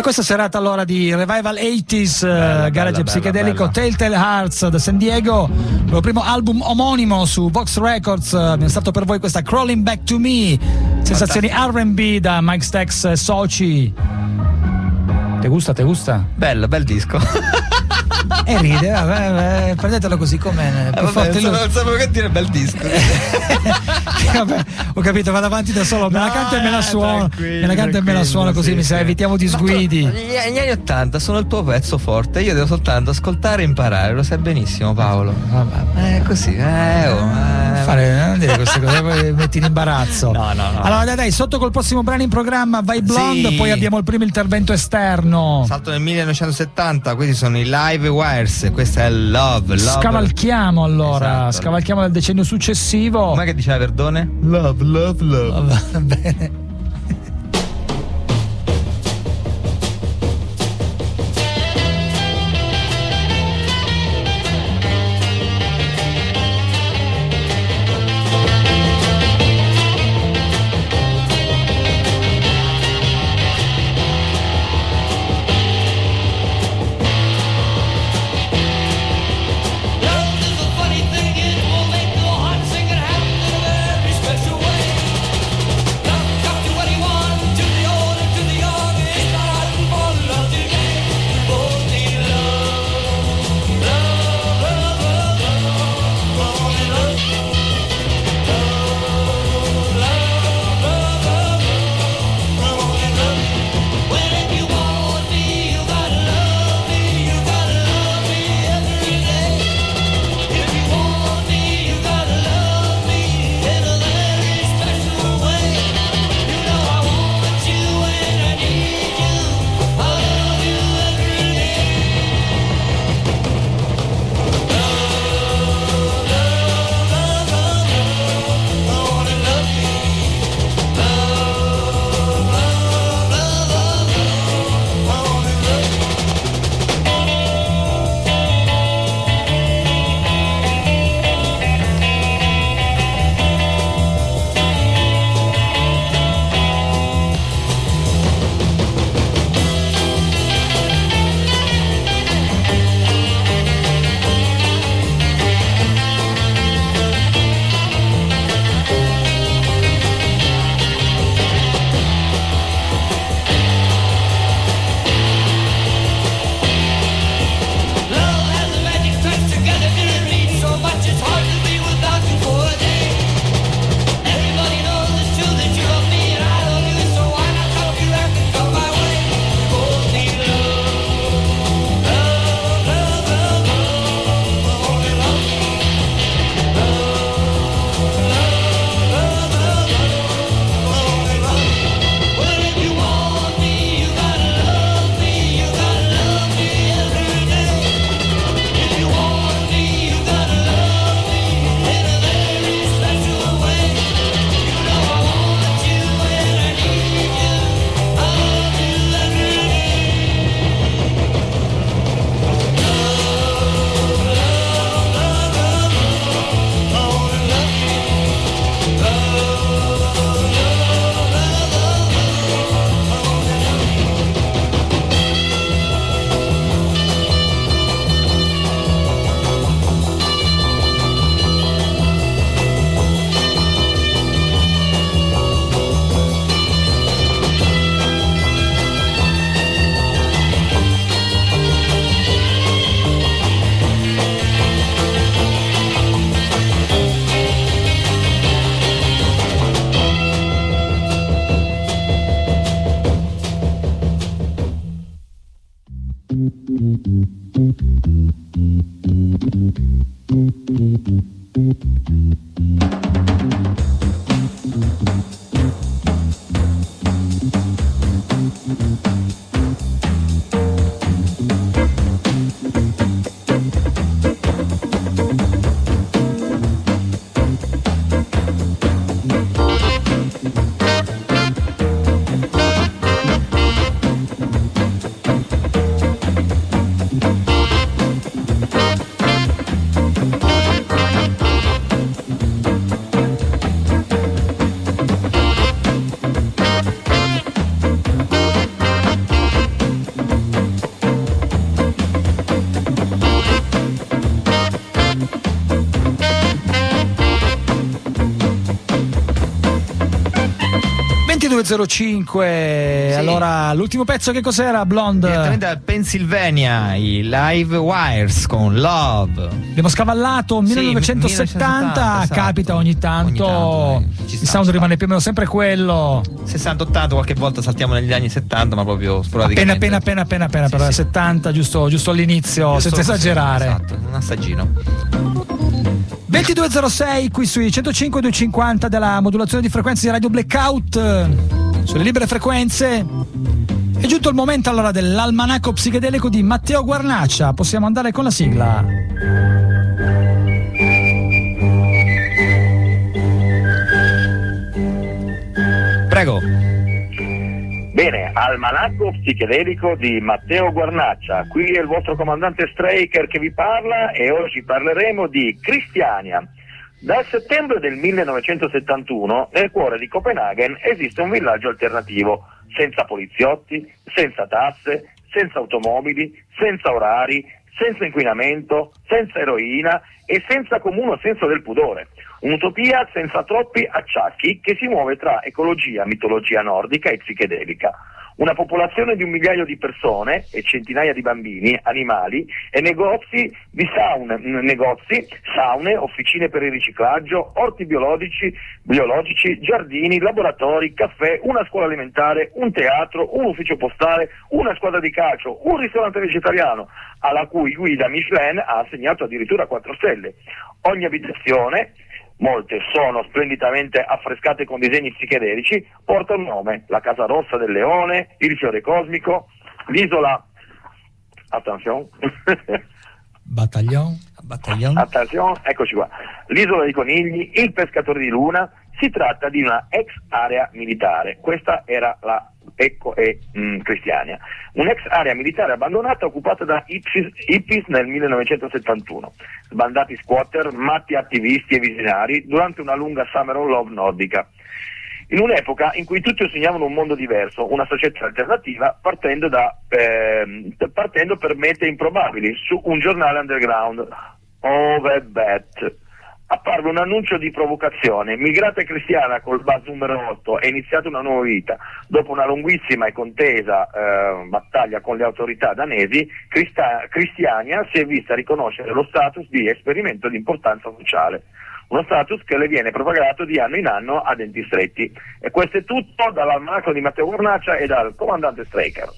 questa serata allora di Revival 80s, garage psichedelico, Telltale Hearts da San Diego, il loro primo album omonimo su Vox Records. Abbiamo stato per voi questa Crawling Back to Me, sensazioni R&B da Mike Stax e soci. Te gusta? Bello, bel disco. E ride, vabbè, prendetelo così com'è. Non sapevo che dire bel disco. Vabbè, ho capito, vado avanti da solo, me la canto e me la suono. Me la canto e me la suono, così mi sa, evitiamo disguidi. Gli anni 80 sono il tuo pezzo forte, io devo soltanto ascoltare e imparare, lo sai benissimo, Paolo. Vabbè. Così, non dire queste cose, poi metti in imbarazzo. No. Allora dai, sotto col prossimo brano in programma vai Blonde, sì. Poi abbiamo il primo intervento esterno. Salto nel 1970, questi sono i Live Wires, questa è Love. Scavalchiamo allora, esatto. Scavalchiamo dal decennio successivo. Com'è che diceva Verdone? Love. Va bene. 22.05. Sì. Allora, l'ultimo pezzo che cos'era, Blonde? Direttamente dal Pennsylvania, i Live Wires con Love. Abbiamo scavallato 1970, esatto. capita ogni tanto ci il sta, sound rimane più o meno sempre quello. 60-80, qualche volta saltiamo negli anni 70, ma proprio sporadicamente. Appena, Sì, però sì. 70 giusto all'inizio, Giusto, senza esagerare. Esatto, un assaggino. 22.06 qui sui 105.250 della modulazione di frequenze di Radio Blackout, sulle libere frequenze. È giunto il momento allora dell'almanacco psichedelico di Matteo Guarnaccia. Possiamo andare con la sigla. Prego. Bene, almanacco psichedelico di Matteo Guarnaccia. Qui è il vostro comandante Straker che vi parla e oggi parleremo di Cristiania. Dal settembre del 1971 nel cuore di Copenaghen esiste un villaggio alternativo, senza poliziotti, senza tasse, senza automobili, senza orari, senza inquinamento, senza eroina e senza comune senso del pudore. Un'utopia senza troppi acciacchi che si muove tra ecologia, mitologia nordica e psichedelica. Una popolazione di 1 migliaio di persone e centinaia di bambini, animali e negozi, saune, officine per il riciclaggio, orti biologici, giardini, laboratori, caffè, una scuola alimentare, un teatro, un ufficio postale, una squadra di calcio, un ristorante vegetariano, alla cui guida Michelin ha assegnato addirittura 4 stelle. Ogni abitazione, molte sono splendidamente affrescate con disegni psichedelici, porta un nome: la Casa Rossa del Leone, il Fiore Cosmico, l'isola... Attenzione. Battaglione. Attenzione, eccoci qua. L'isola dei conigli, il pescatore di luna. Si tratta di una ex area militare. Questa era la Cristiania, un'ex area militare abbandonata occupata da hippies nel 1971, sbandati squatter, matti attivisti e visionari durante una lunga Summer of Love nordica, in un'epoca in cui tutti sognavano un mondo diverso, una società alternativa, partendo per mete improbabili su un giornale underground. Overbet. Apparve un annuncio di provocazione: migrata cristiana col bus numero 8, è iniziata una nuova vita. Dopo una lunghissima e contesa battaglia con le autorità danesi, Cristiania si è vista riconoscere lo status di esperimento di importanza sociale, uno status che le viene propagato di anno in anno a denti stretti. E questo è tutto dall'almanacco di Matteo Guarnaccia e dal comandante Straker.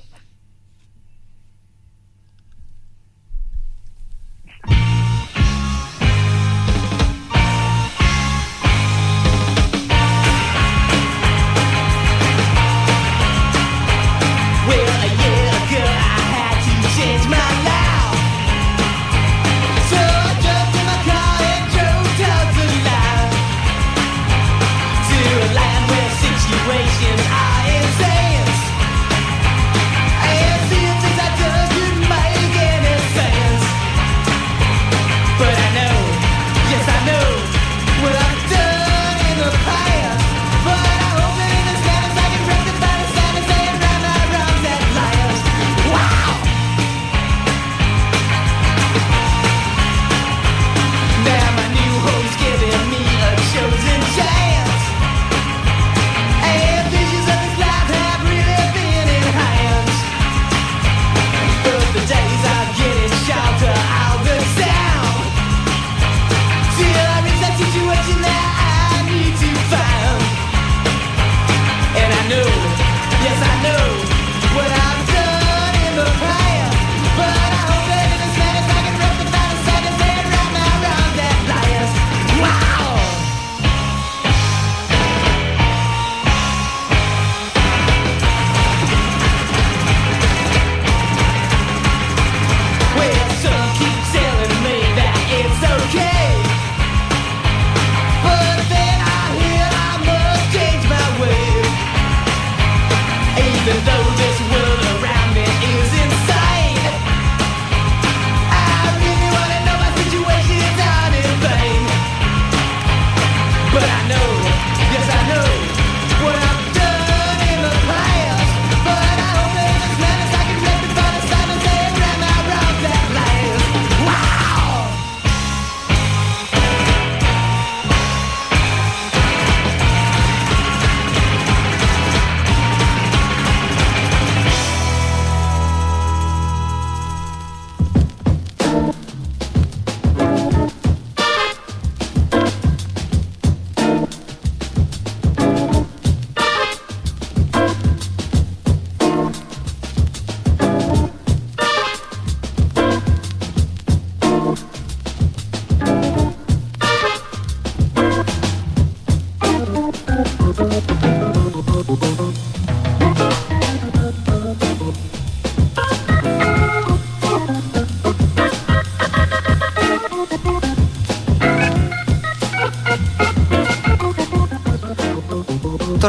Situations are insane. Visions of the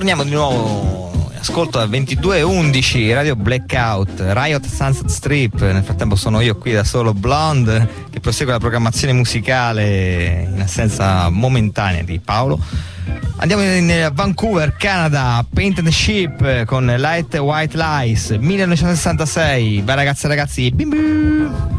Andiamo di nuovo in ascolto a 22:11, Radio Blackout, Riot Sunset Strip. Nel frattempo sono io qui da solo, Blonde, che prosegue la programmazione musicale in assenza momentanea di Paolo. Andiamo in Vancouver, Canada, Painted Ship con Light White Lies, 1966. Beh ragazze e ragazzi, bim bim.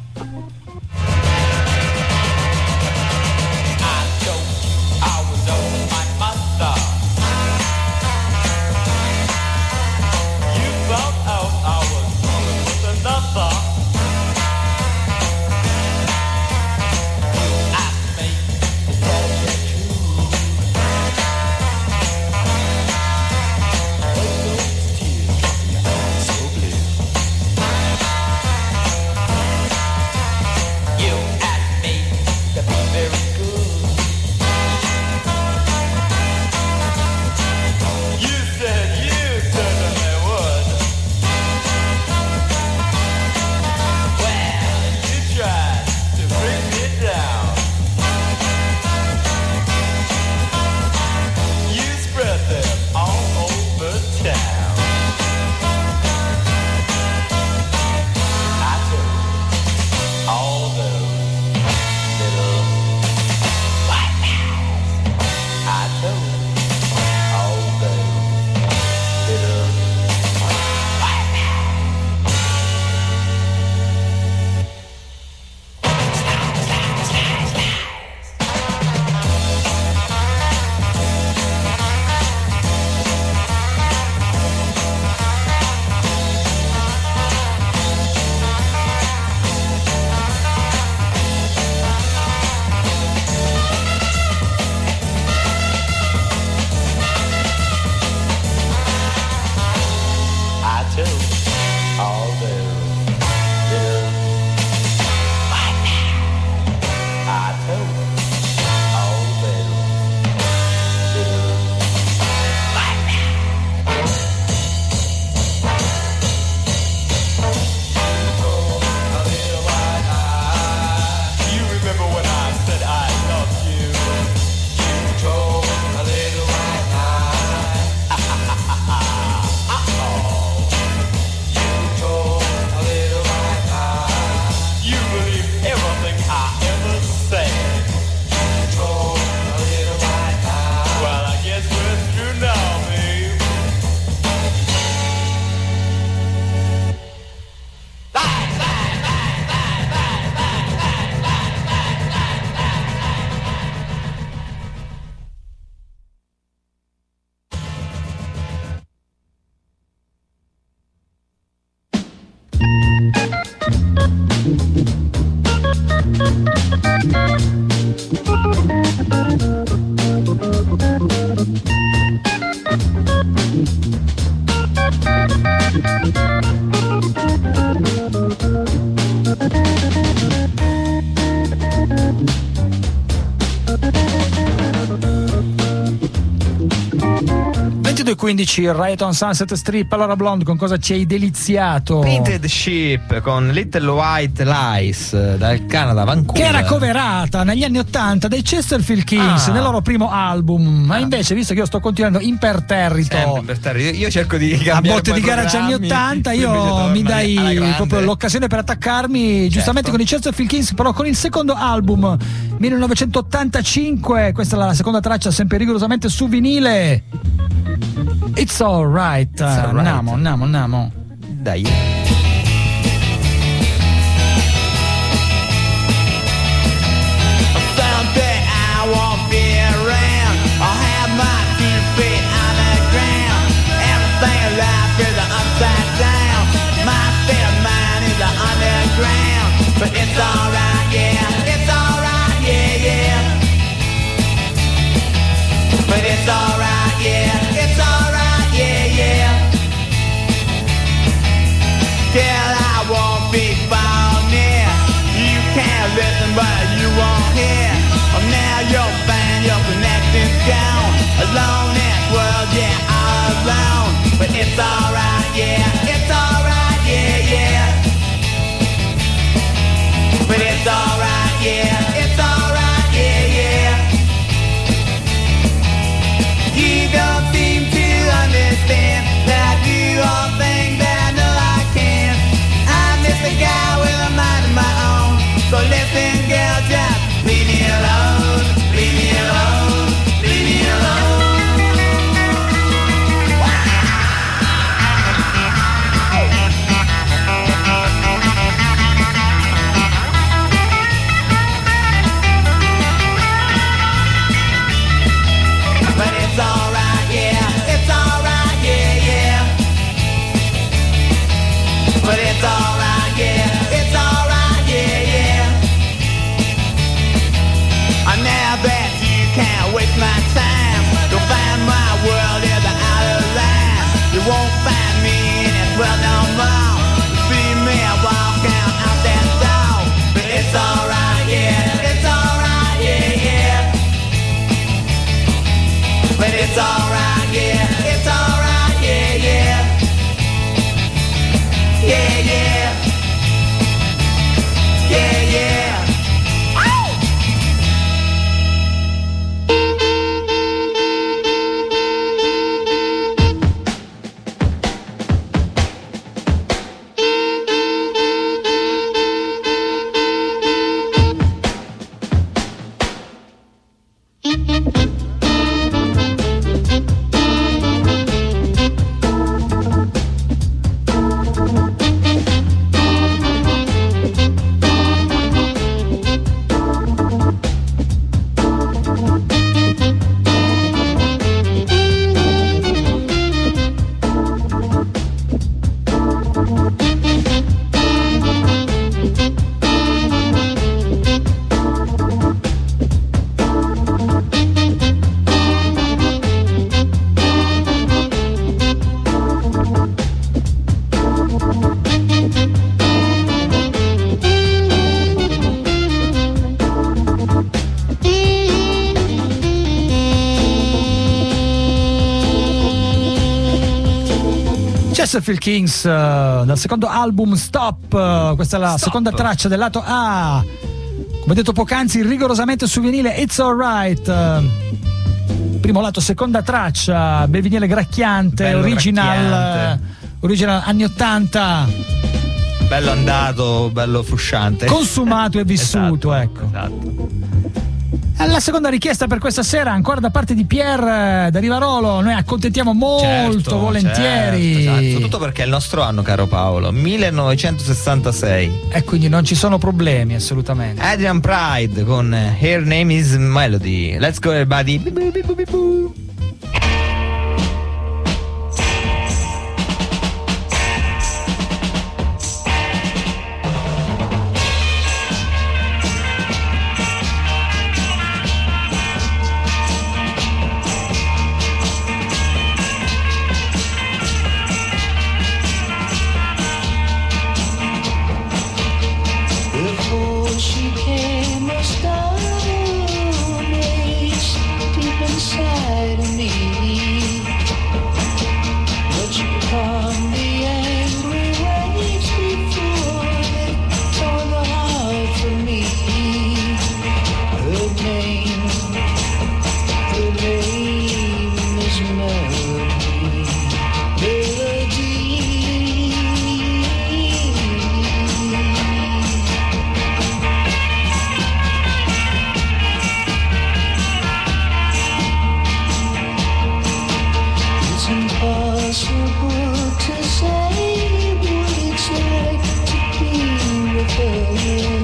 Riot on Sunset Strip. Allora Blonde, con cosa ci hai deliziato? Painted Ship con Little White Lies dal Canada, Vancouver, che era coverata negli anni 80 dai Chesterfield Kings nel loro primo album. Ma invece, visto che io sto continuando imperterrito, io cerco di cambiare a botte di garage anni 80, io mi dai proprio l'occasione per attaccarmi giustamente con i Chesterfield Kings, però con il secondo album 1985. Questa è la seconda traccia, sempre rigorosamente su vinile. It's alright. Andiamo. Dai. Someday I won't be around. I'll have my 2 feet on the ground. Everything in life is upside down. My state of mind is underground. But it's alright, yeah. It's alright, yeah. But it's alright, yeah. It's alright, yeah. You won't find me in it well no more. See me walking out that door. But it's alright, yeah, it's alright, yeah, yeah. But it's alright, yeah, it's alright, yeah, yeah. Yeah, yeah. Yeah, yeah. Chesterfield Kings dal secondo album Stop, questa è la seconda traccia del lato A, come detto poc'anzi rigorosamente su vinile It's Alright, primo lato seconda traccia, bel vinile gracchiante, bello original anni 80, bello andato, bello frusciante, consumato e vissuto. Esatto, ecco. esatto. La seconda richiesta per questa sera ancora da parte di Pier da Rivarolo, noi accontentiamo molto volentieri, certo. Soprattutto perché è il nostro anno, caro Paolo, 1966, e quindi non ci sono problemi assolutamente. Adrian Pride con Her Name is Melody. Let's go everybody. She came astounding deep inside of me. But you calmed the angry waves before they tore the heart from me. Her name is Melody. Impossible to say what it's like to be with her.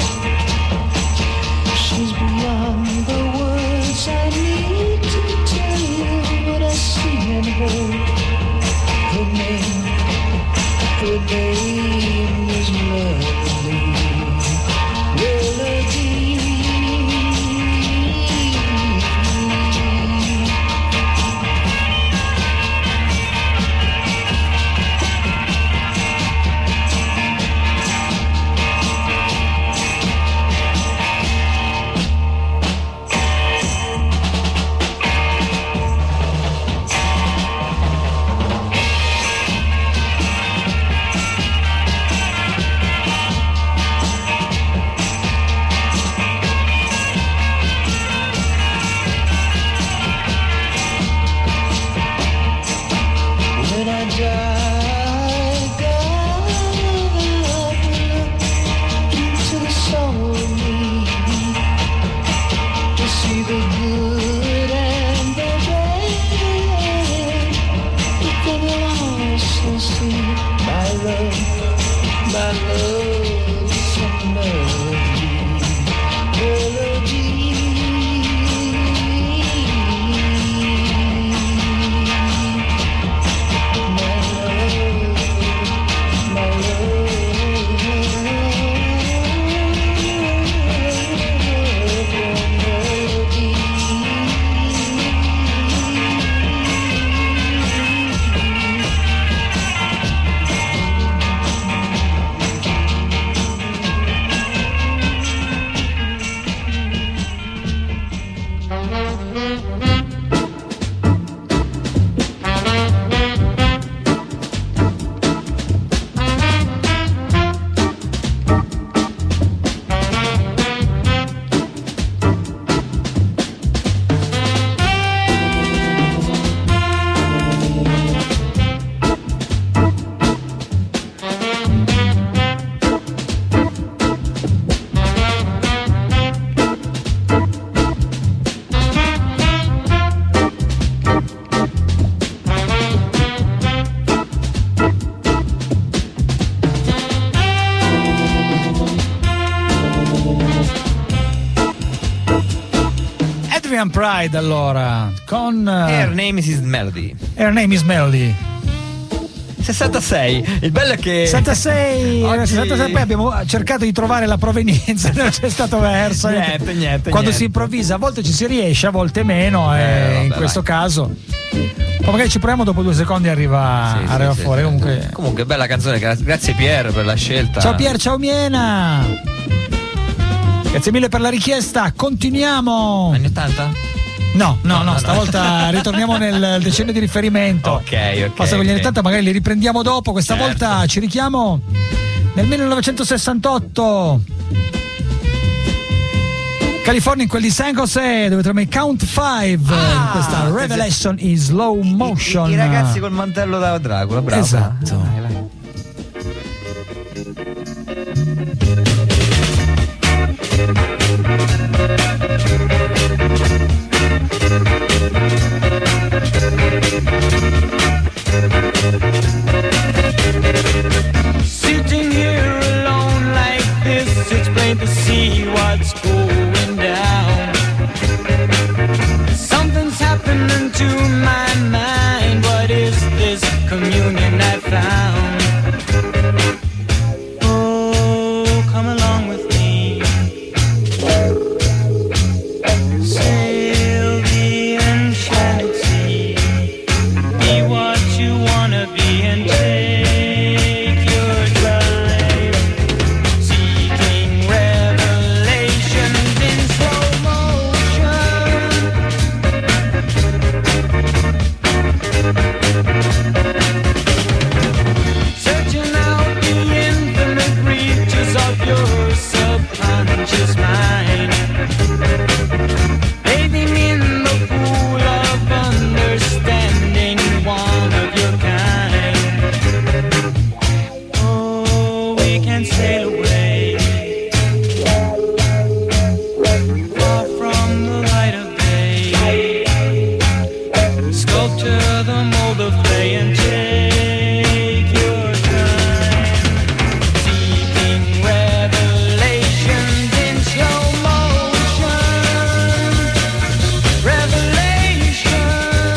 She's beyond the words I need to tell you what I see in her. Her name is Melody. Melody. Bolivian Pride allora, con Her Name is Melody. Her Name is Melody. 66. Il bello è che 66, oggi... 66, poi abbiamo cercato di trovare la provenienza, non c'è stato verso. Niente. Quando si improvvisa, a volte ci si riesce, a volte meno, vabbè, in questo caso. O magari ci proviamo, dopo 2 secondi arriva fuori. Comunque bella canzone, grazie Pier per la scelta. Ciao Pier, ciao Miena. Grazie mille per la richiesta, continuiamo. Anni 80? No, stavolta ritorniamo nel decennio di riferimento. Ok. Passa con gli anni 80, magari li riprendiamo dopo. Questa Certo. volta ci richiamo nel 1968. California, in quel di San Jose, dove troviamo i Count 5 in questa Revelation in slow motion. I ragazzi col mantello da Dracula, bravo. Esatto. Vai. Sitting here alone like this, it's plain to see what's going down. Something's happening to my mind. What is this communion I found? Oh, come along with me. Sail the enchanted sea. Be what you wanna be and take your drive. Seeking revelations in slow motion. Searching out the infinite reaches of your subconscious mind. Bathing in the pool of understanding, one of your kind. Oh, we can sail away far from the light of day. Sculpture the mold of clay and take your time. Seeking revelations in slow motion. Revelation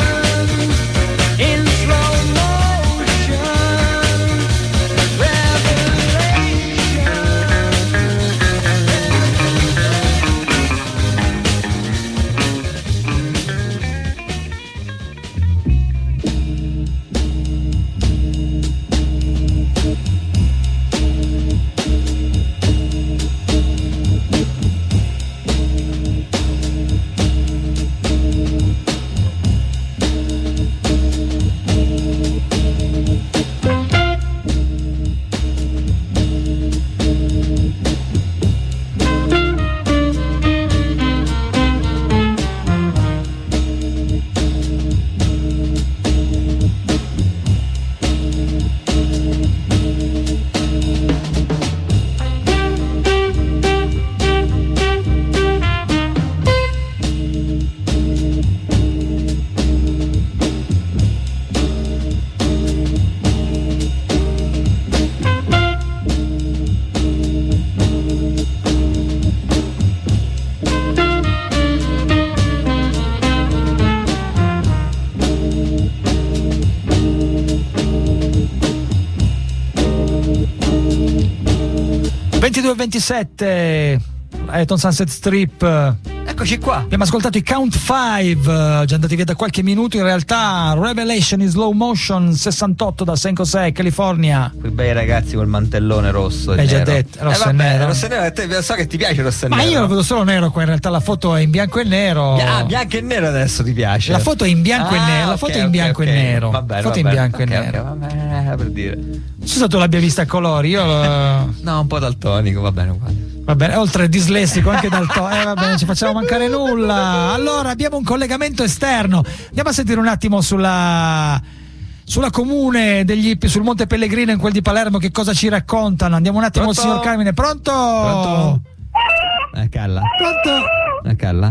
in slow motion. e 27, Ayrton Sunset Strip. Eccoci qua. Abbiamo ascoltato i Count 5, già andati via da qualche minuto in realtà. Revelation in slow motion, 68 da San Jose, California. Quei bei ragazzi col mantellone rosso e Hai già nero. detto, rosso e vabbè, nero. rosso e nero, a te so che ti piace rosso e Ma nero. io lo vedo solo nero qua, in realtà la foto è in bianco e nero. Bianco e nero adesso ti piace? La foto è in bianco e nero, la foto è in bianco e nero. Va bene, la foto è in bianco e nero. Va bene, per dire. Non so se tu l'abbia vista a colori, io No, un po' daltonico, va bene uguale. va bene, oltre dislessico anche dal va bene, ci facciamo mancare nulla. Allora abbiamo un collegamento esterno. Andiamo a sentire un attimo sulla comune degli Ippi, sul Monte Pellegrino, in quel di Palermo, che cosa ci raccontano. Andiamo un attimo, Pronto? signor Carmine. Pronto? Pronto? Calla. Pronto? Calla.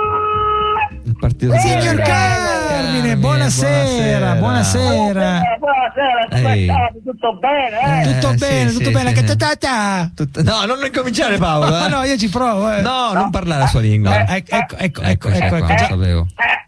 Il partito Signor Carmine, buonasera. Buonasera. buonasera, come Ehi. state? Tutto bene, Tutto sì, bene, sì, tutto sì, bene. sì. Che ta-ta-ta. No, non incominciare Paolo. No, no, io ci provo. No, non parlare la sua lingua. Ecco. Eccoci qua, lo sapevo.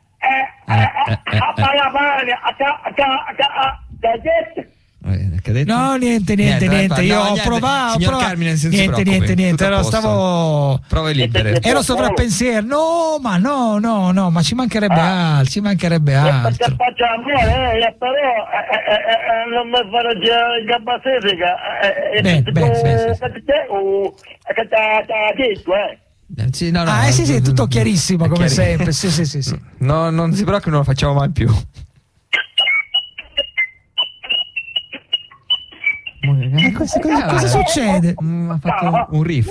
Che ha detto? No, niente. Niente, Io no, ho niente. provato. Signor Carmine, non si preoccupi, Niente. tutto a Allora, posto. Prove libere. Ero sovrappensiero. No, ma ci mancherebbe altro, Perché faccio amore, però non mi farò girare in gamba setica. Sì, no, Sì, tutto chiarissimo, come sempre. Sì. No, non si preoccupi, non lo facciamo mai più. Cosa succede? Ha fatto un riff.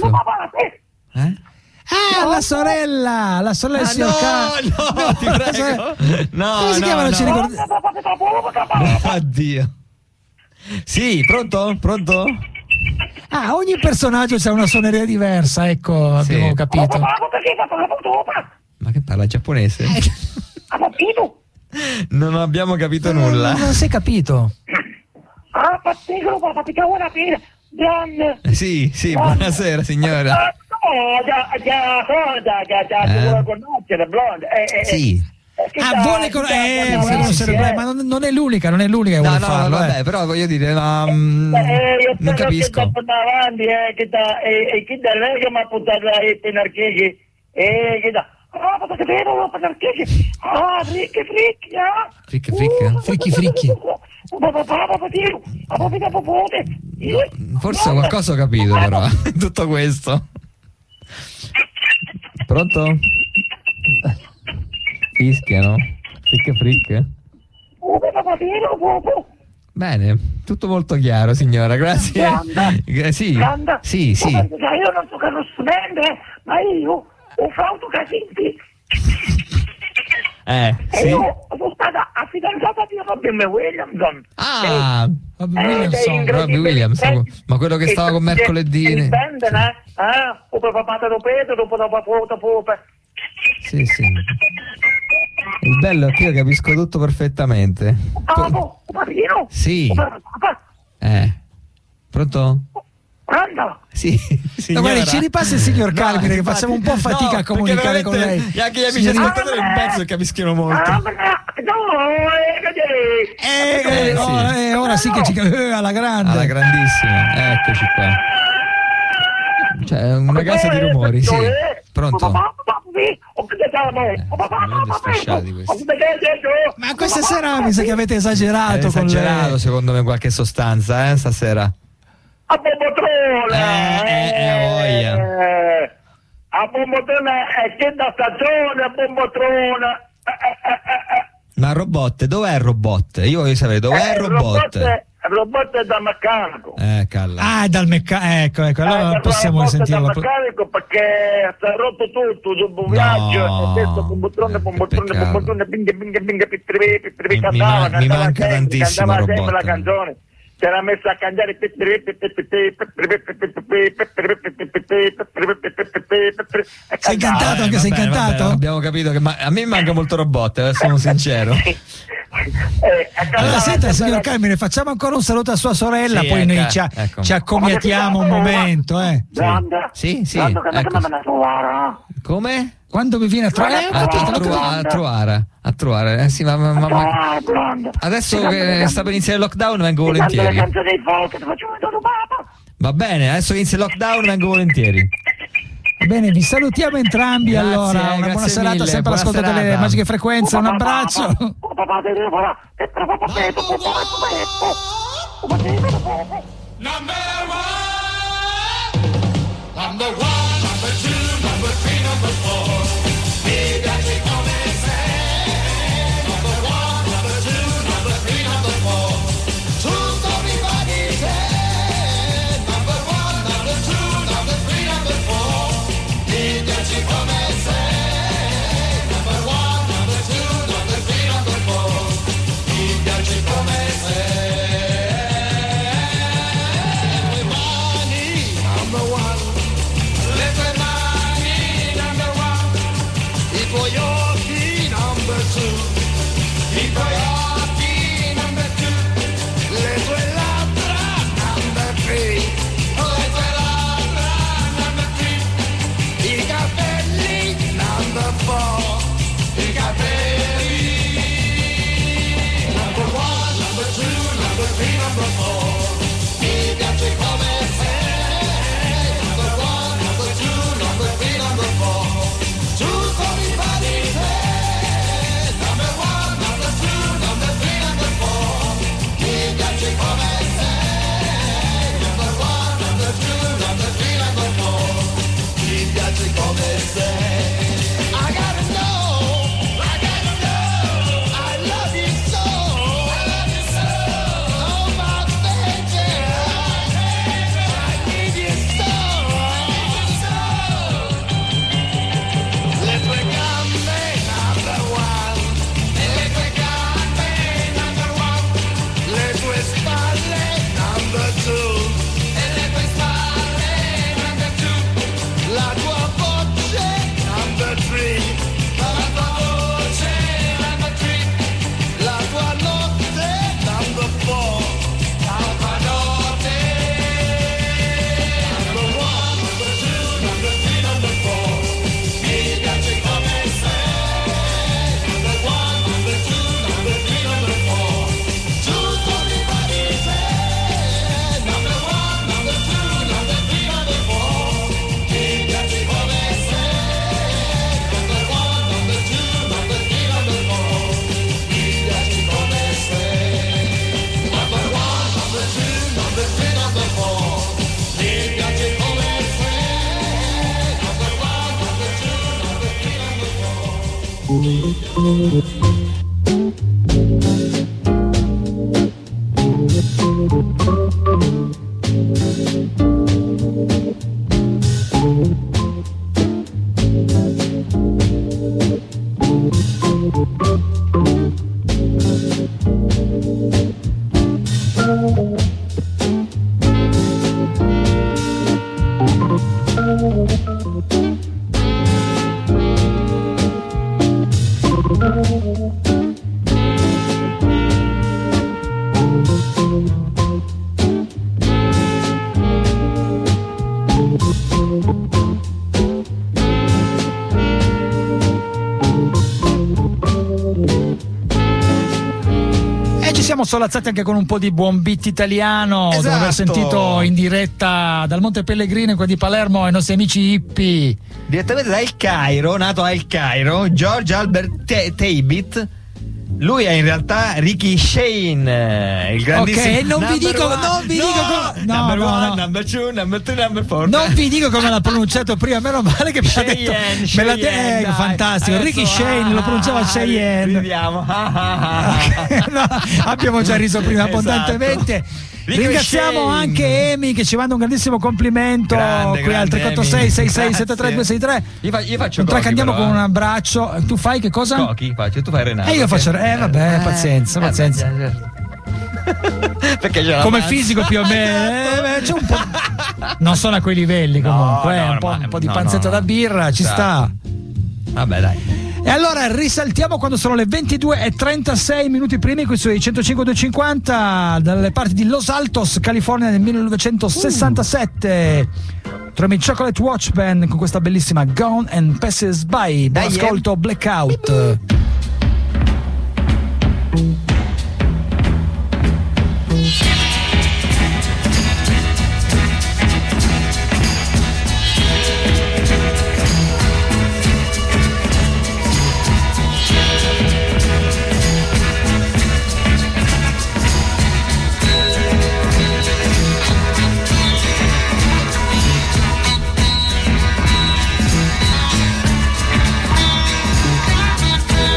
La sorella del signor Carmine. No, ti prego. No, Come si chiama? Non ci ricordo. Addio. Sì, pronto? Ogni personaggio ha una suoneria diversa, ecco, abbiamo capito. Ma che parla giapponese? Non abbiamo capito nulla. Non si è capito. Sì, buonasera signora. Sì. Vuole conoscere Blay, ma non è l'unica che vuole farlo. Vabbè, però voglio dire, non capisco. Avanti, che da lei che mi ha portato a Penarcheghi che da Fricchi. Forse qualcosa ho capito però, tutto questo. Pronto? Fischiano? Frick? Bene, tutto molto chiaro signora, grazie. Sì. Io non so che lo studente, ma io ho fatto casinti. Sì. Io sono stata affidanzata di Robin Williamson. Robbie Williams, ma quello che stava con mercoledì. Ho preparato dopo. Sì. Il bello è che io capisco tutto perfettamente. Sì. Pronto? Sì, No, guardi, ci ripassa il signor Carmine, che facciamo un po' fatica a comunicare con lei. Anche gli amici ascoltatori in pezzo capiscono molto. Ora sì che ci alla grande. Alla grandissima, eccoci qua. Cioè, una casa di rumori, sì. Pronto? Ma questa sera mi sa che avete esagerato con lei. Secondo me qualche sostanza, stasera. A bombotrona! Voglia. A bombotrona è che da stagione, a bombotrona! Ma il robot, dov'è il robot? Io voglio sapere dov'è il robot. Il robot è dal meccanico. Calla. È dal meccanico, ecco, allora possiamo risentirlo. Dal meccanico perché si è rotto tutto dopo un viaggio, adesso bombotrone, binga, mi manca tantissimo il robot. La canzone. Si era messa a cantare. Sei incantato anche sei incantato? Abbiamo capito che a me manca molto robot, sono sincero. Allora senta signor Carmine, facciamo ancora un saluto a sua sorella, Sì, poi noi ecco. ci accomiatiamo un momento. Sì. Ecco. Come? Quando mi viene a trovare A trovare. Sì, ma adesso che sta per iniziare il lockdown vengo volentieri. Va bene, adesso inizia il lockdown vengo volentieri. Bene, vi salutiamo entrambi. Grazie, allora una buona grazie serata, mille, sempre buona all'ascolto delle serata. magiche frequenze, un abbraccio. Siamo solazzati anche con un po' di buon beat italiano, Esatto. dopo aver sentito in diretta dal Monte Pellegrino in qua di Palermo i nostri amici hippie. Direttamente dal Cairo, nato al Cairo, George Albert Tabit. Lui è in realtà Ricky Shane, il grandissimo. Ok, non vi dico come. number one, number two, number three, number four. Non vi dico come l'ha pronunciato prima, meno male che me l'ha detto. Me l'ha detto, fantastico. Ricky Shane lo pronunciava Cheyenne. Ridiamo. No, abbiamo già riso prima abbondantemente. Ringraziamo anche Emi che ci manda un grandissimo complimento. Qui al 346 66 73 263. Io faccio un track, Cochi, andiamo però, con un abbraccio. Tu fai che cosa? Cochi faccio, tu fai Renato. E io faccio vabbè, pazienza. Perché c'è come fisico più o meno c'è un po'. Non sono a quei livelli comunque, un po' di panzetto da birra ci sta. Vabbè, dai. E allora risaltiamo quando sono le 22:36 minuti primi qui sui 105-250 dalle parti di Los Altos, California nel 1967. Troviamo i Chocolate Watch Band con questa bellissima Gone and Passes By. Buon ascolto, Blackout. I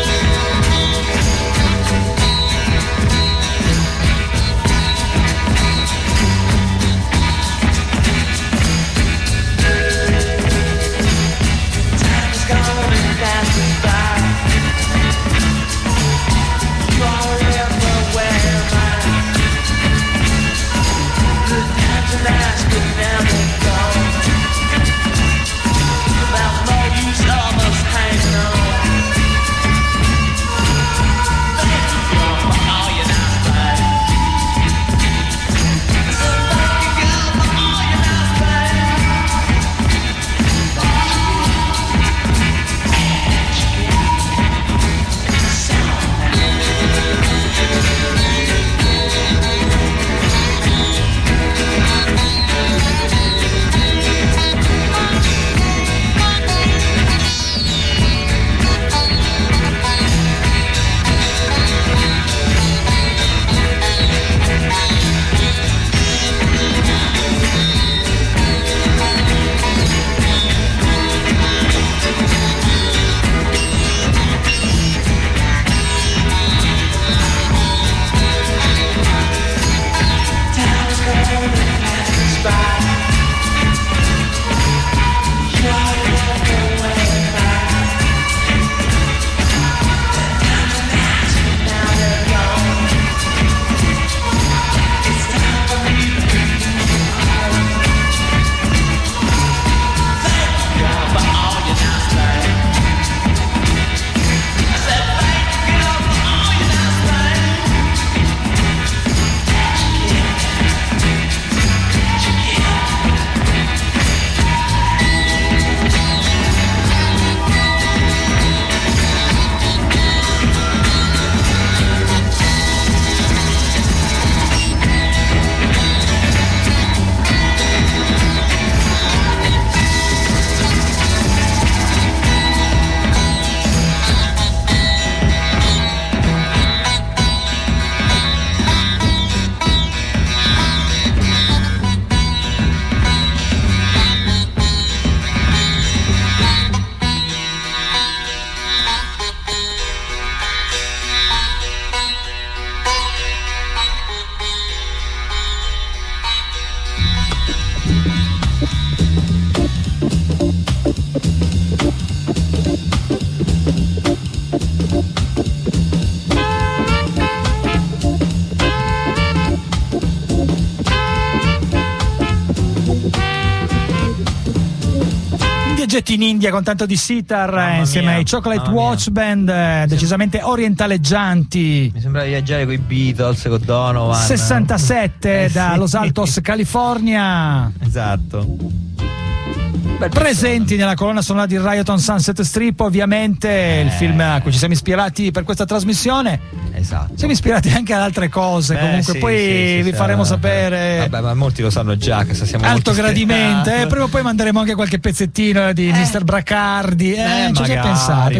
viaggetti in India con tanto di sitar insieme ai Chocolate Watch Band, decisamente orientaleggianti. Mi sembra di viaggiare con i Beatles, con Donovan. 67 da sì. Los Altos, California. Esatto. Presenti nella colonna sonora di Riot on Sunset Strip, ovviamente il film a cui ci siamo ispirati per questa trasmissione. Esatto. Siamo ispirati anche ad altre cose, comunque sì, poi vi faremo sapere. Vabbè, ma molti lo sanno già che siamo alto gradimento, ispirati. prima o poi manderemo anche qualche pezzettino di Mr. Bracardi. Ci ho già pensato,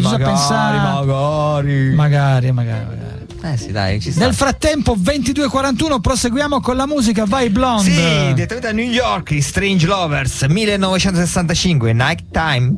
magari. Sì, dai, ci sta. Nel frattempo 22:41 proseguiamo con la musica, vai Blonde. Sì, direttamente da New York, i Strange Lovers, 1965, Night Time.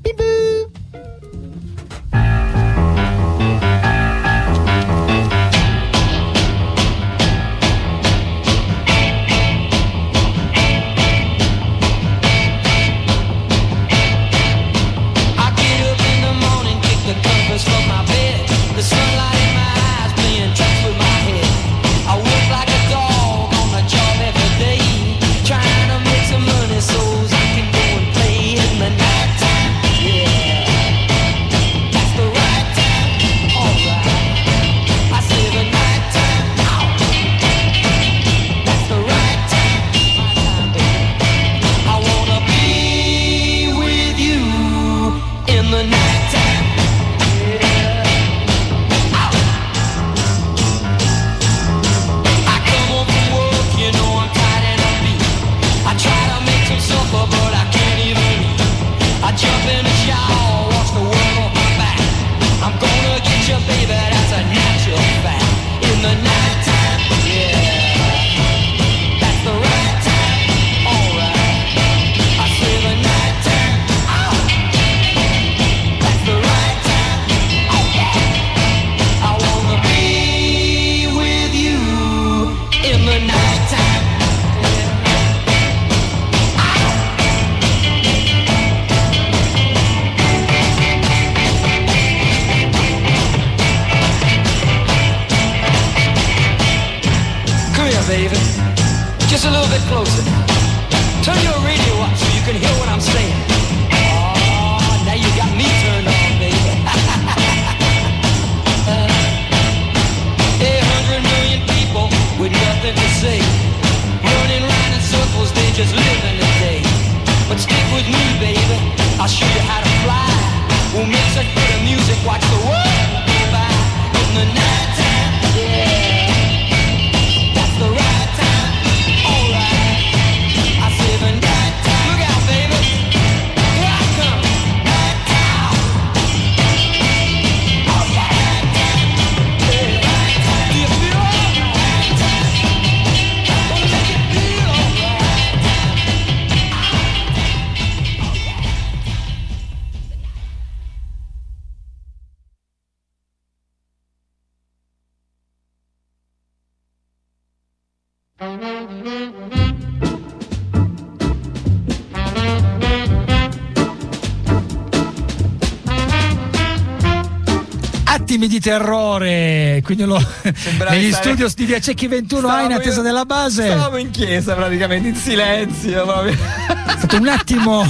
Di terrore, quindi negli studios di Via Cecchi 21A in attesa della base. Stavamo in chiesa praticamente in silenzio proprio. È stato un attimo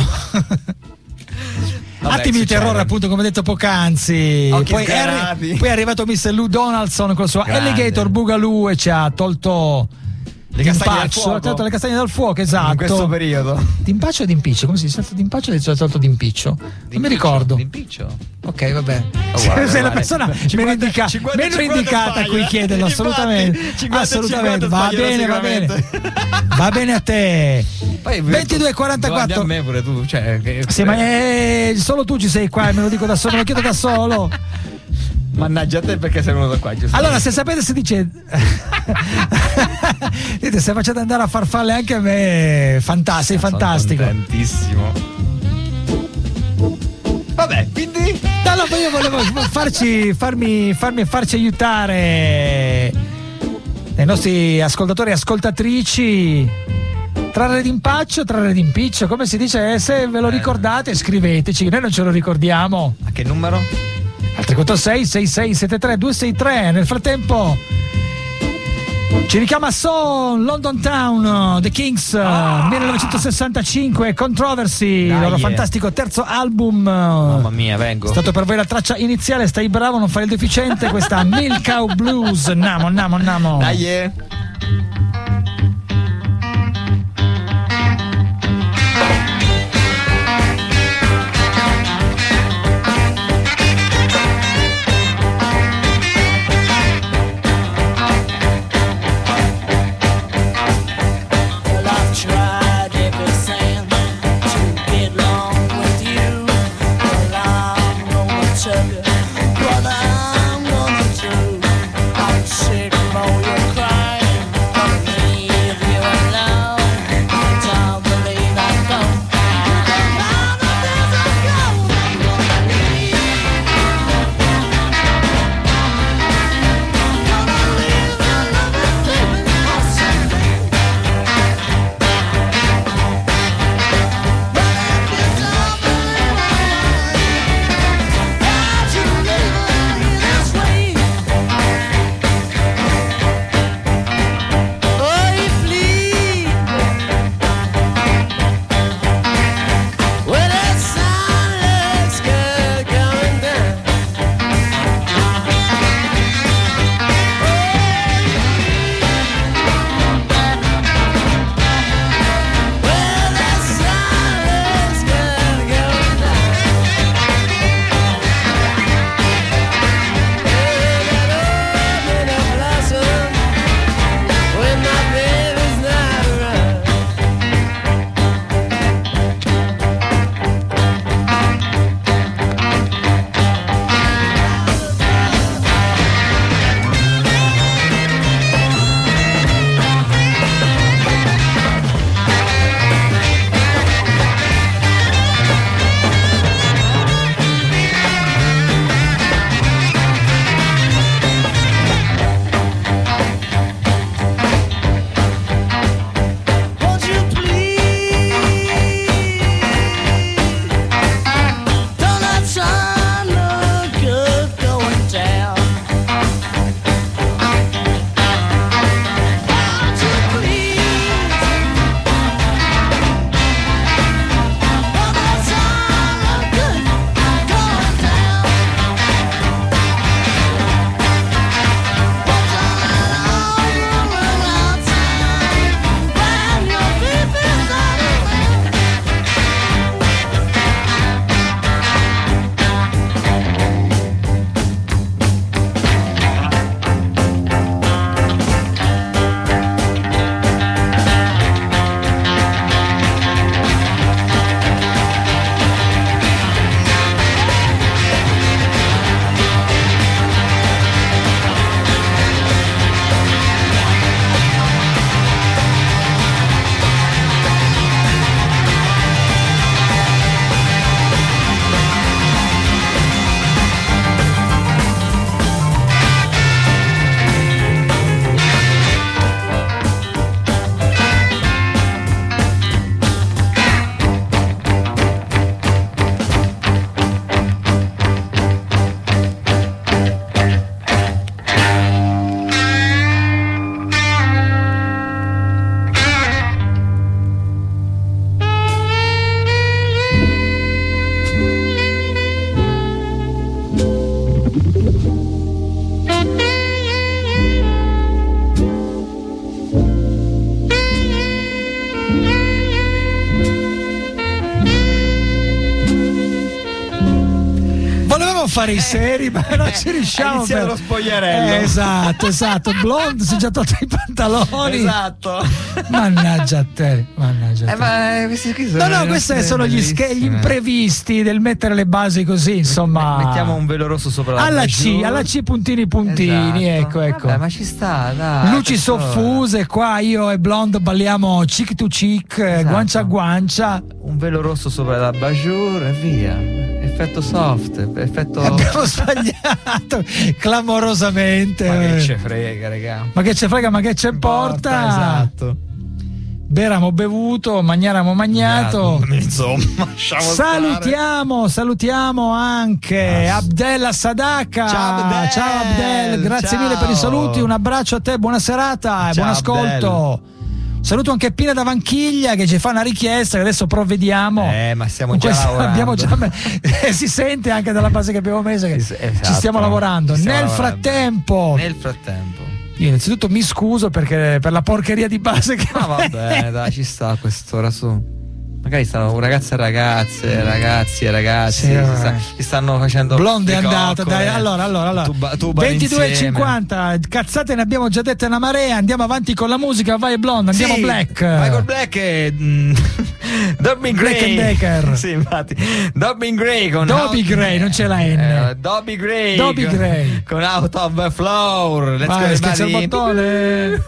attimi di terrore, appunto, come detto poc'anzi. Poi è arrivato Mr. Lou Donaldson con il suo Alligator Boogaloo e ci ha tolto le castagne dal fuoco, esatto. In questo periodo. D'impaccio o d'impiccio? Come si dice? D'impaccio o tolto d'impiccio? Non mi ricordo. D'impiccio? Ok, va bene. Sei la persona meno indicata a cui chiederlo, assolutamente. Assolutamente. Va bene. Va bene a te. 22:44. A me pure tu, sì, ma solo tu ci sei qua, me lo dico da solo, me lo chiedo da solo. Mannaggia te, perché sei venuto qua, giusto? Allora, se sapete, si dice dite, se facciate andare a farfalle anche a me, fantastico. Contentissimo. Vabbè, quindi allora, io volevo farci aiutare dai nostri ascoltatori e ascoltatrici. Trarre d'impiccio, come si dice? Se ve lo ricordate, scriveteci, noi non ce lo ricordiamo. A che numero? Al 346 6673 263. Nel frattempo Ci richiama Soul, London Town, The Kings, 1965, Controversy, il loro fantastico terzo album. Mamma mia, vengo. È stato per voi la traccia iniziale, stai bravo, non fare il deficiente, questa Milk Cow Blues, namo. Dai. fare i seri, ma non ci riusciamo. Iniziamo lo spogliarello. Esatto. Blonde si è già tolto i pantaloni. Esatto. Mannaggia a te. Ma questi qui sono questi sono gli imprevisti del mettere le basi così, insomma. Mettiamo un velo rosso sopra la alla C, puntini, esatto. ecco. Vabbè, ma ci sta, dai. Luci soffuse, qua io e Blonde balliamo cheek to cheek, esatto. Guancia a guancia. Un velo rosso sopra la bajour e via. Effetto soft, effetto. Abbiamo sbagliato clamorosamente. Ma che ce frega, raga. Ma che ce frega, ma che ce importa? Esatto. beramo bevuto, mangiaramo magnato. Insomma, salutiamo anche Abdel Sadaka. Ciao Abdel, grazie ciao. mille per i saluti, un abbraccio a te, buona serata e buon ascolto. Abdel. Saluto anche Pina da Vanchiglia che ci fa una richiesta che adesso provvediamo. Ma stiamo già lavorando. Si sente anche dalla base che abbiamo messo che Esatto, ci stiamo lavorando. Nel frattempo io innanzitutto mi scuso perché per la porcheria di base che va bene, dai, ci sta a quest'ora su. Magari stanno ragazze e ragazzi e ragazzi si stanno facendo. Blonde è andata, dai, allora. 22:50, cazzate ne abbiamo già dette una marea, andiamo avanti con la musica, vai Blonde, andiamo Black. Vai col Black e Dobby Black and Gray. Decker. Sì, infatti. Dobby Gray con Dobby Gray, non c'è la N. Dobby Gray. Con Out of the Floor. Let's vai, go, schiaccia il bottone.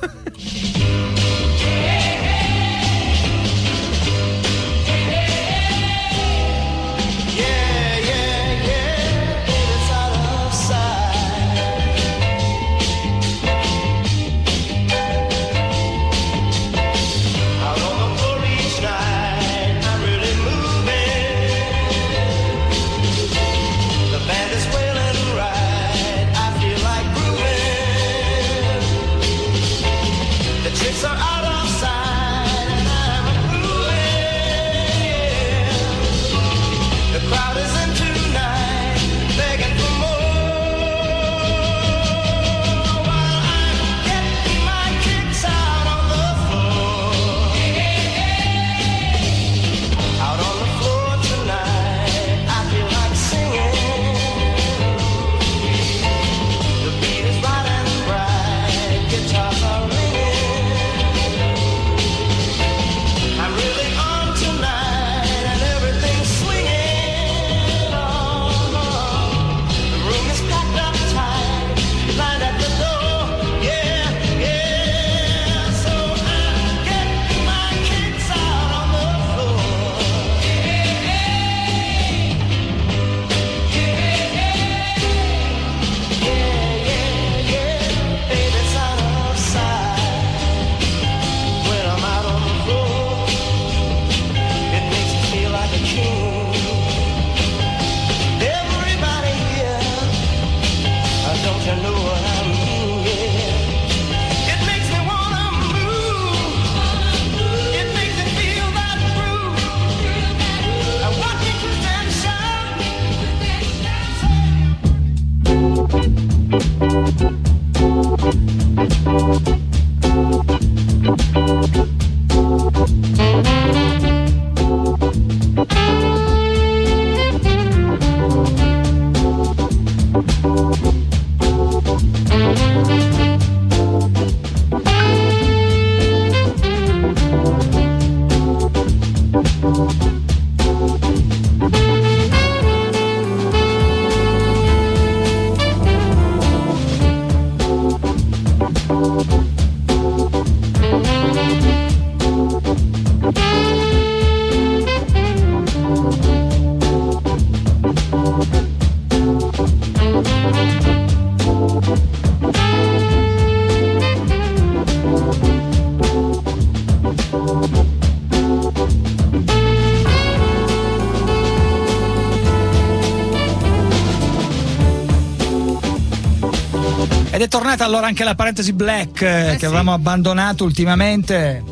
Ed è tornata allora anche la parentesi Black che avevamo abbandonato ultimamente.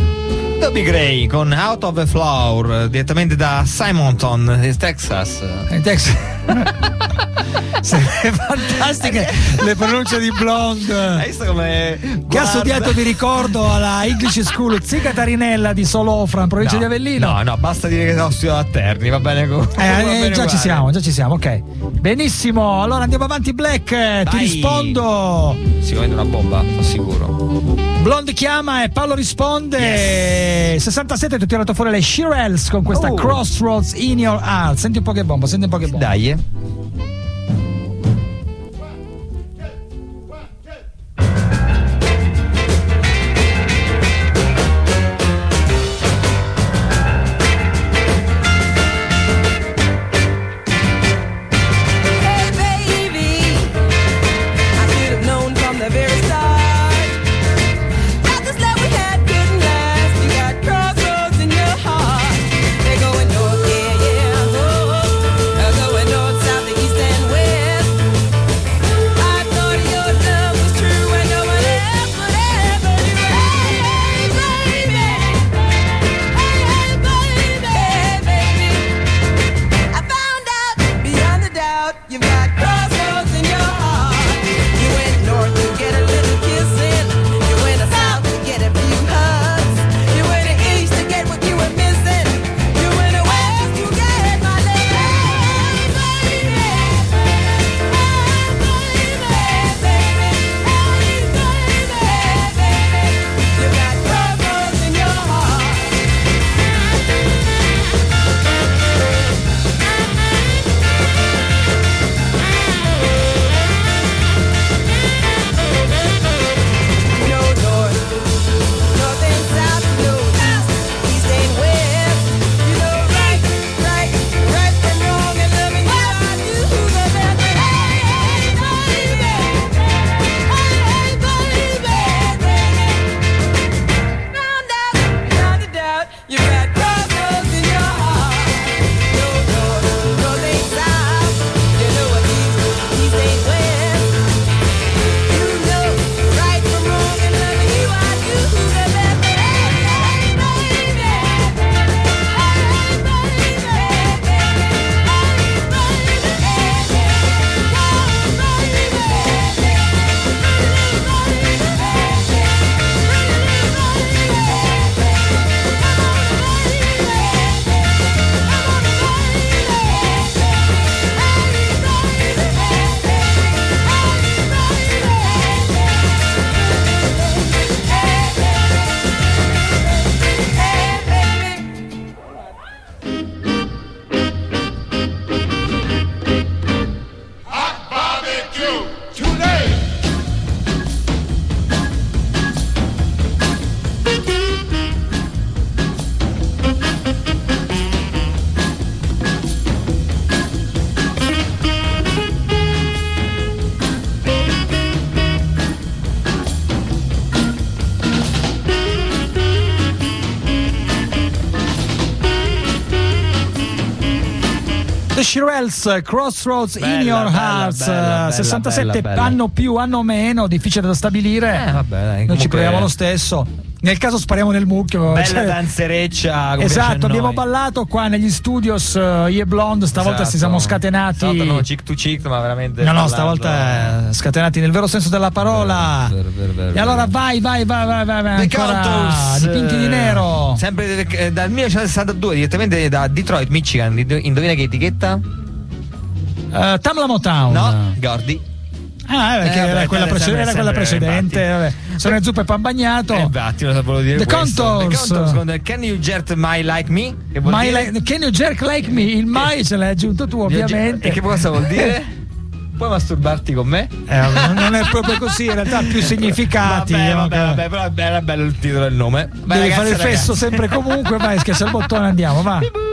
Dobby Gray con Out of the Floor, direttamente da Simonton, in Texas. Fantastiche le pronunce di Blonde. Hai visto come che ha studiato, vi ricordo, alla English School Zia Catarinella di Solofra, in provincia di Avellino. No, basta dire che ho studiato a Terni, va bene così. Già ci siamo, ok. Benissimo, allora andiamo avanti Black, ti rispondo. Sicuramente una bomba, sono sicuro. Blonde chiama e Paolo risponde. 67 ti ho tirato fuori le Shirelles con questa Crossroads in Your Heart. Senti un po' che bomba. Dai. You got Shirelles, Crossroads Bella, in Your bella, Hearts, bella, 67 bella. anno più, anno meno, difficile da stabilire. Vabbè, dai, Noi comunque- ci proviamo lo stesso. Nel caso spariamo nel mucchio. Bella Cioè, danzereccia, come piace esatto, a abbiamo noi. ballato qua negli studios io e Blonde, stavolta Esatto. ci siamo scatenati. Stavolta no, cheek to cheek, ma veramente. No, ballando. stavolta scatenati nel vero senso della parola. Vero, E allora vai, The ancora Contours, dipinti di nero. Sempre dal 1962, direttamente da Detroit, Michigan. Indovina che etichetta? Tamla Motown. No, Gordy. Perché vabbè, era quella, sempre, precedente. infatti. Vabbè. Sono in zuppa e pan bagnato. Infatti, lo sapevo dire. The questo. Contours. The Contours con Can You Jerk My Like Me? Che vuol dire? Can you jerk like me? Il mai ce l'hai aggiunto tu, ovviamente. E che cosa vuol dire? Puoi masturbarti con me? Non è proprio così, in realtà ha più significati. Vabbè, però era bello il titolo e il nome. Vai, Devi ragazzi, fare il fesso ragazzi. sempre e comunque, vai, schiaccia il bottone, andiamo, va.